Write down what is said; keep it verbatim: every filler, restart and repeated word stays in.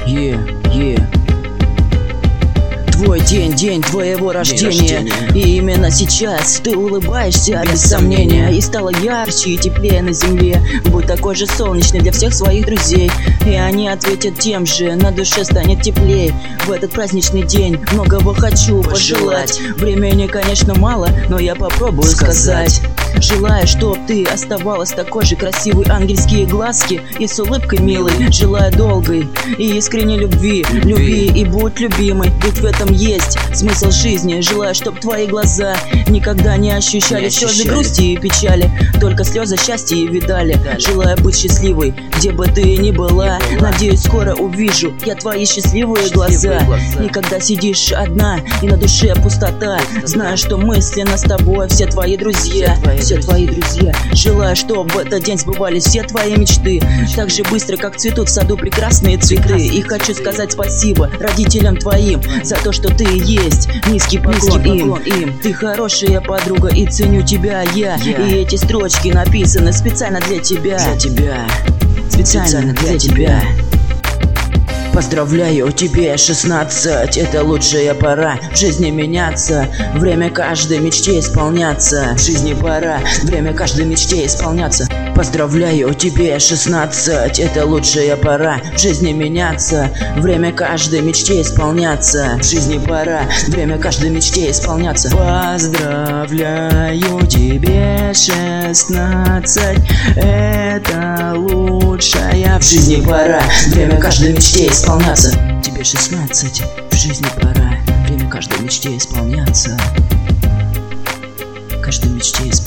Yeah, yeah. Твой день, день твоего рождения, рождения. И именно сейчас ты улыбаешься без, без сомнения. И стало ярче и теплее на земле. Будь такой же солнечный для всех своих друзей, и они ответят тем же, на душе станет теплей. В этот праздничный день многого хочу пожелать. Времени, конечно, мало, но я попробую сказать. Желаю, чтоб ты оставалась такой же красивой, ангельские глазки и с улыбкой милой. Желаю долгой и искренней любви, люби и будь любимой, ведь в этом есть смысл жизни. Желаю, чтоб твои глаза никогда не ощущали, не слезы ощущали. грусти и печали, только слезы счастья и видали. Желаю быть счастливой, где бы ты ни была. Надеюсь, скоро увижу я твои счастливые, счастливые глаза. глаза. И когда сидишь одна и на душе пустота, знаю, что мысленно с тобой все твои друзья. Все твои друзья. Желаю, чтобы в этот день сбывались все твои мечты, так же быстро, как цветут в саду прекрасные цветы. И хочу сказать спасибо родителям твоим за то, что ты есть. Низкий поклон им. им. Ты хорошая подруга, и ценю тебя я. Yeah. И эти строчки написаны специально для тебя. Для тебя. Специально, специально для, для тебя. тебя. Поздравляю, тебе шестнадцать, это лучшая пора в жизни меняться, время каждой мечте исполняться. В жизни пора, время каждой мечте исполняться. Поздравляю, тебе шестнадцать, это лучшая пора в жизни меняться, время каждой мечте исполняться. В жизни пора, время каждой мечте исполняться. Поздравляю, тебе шестнадцать, это лучшая в жизни пора, время каждой мечте исполняться. Исполняться. Тебе шестнадцать, в жизни пора, время каждой мечте исполняться. Каждой мечте исполняться.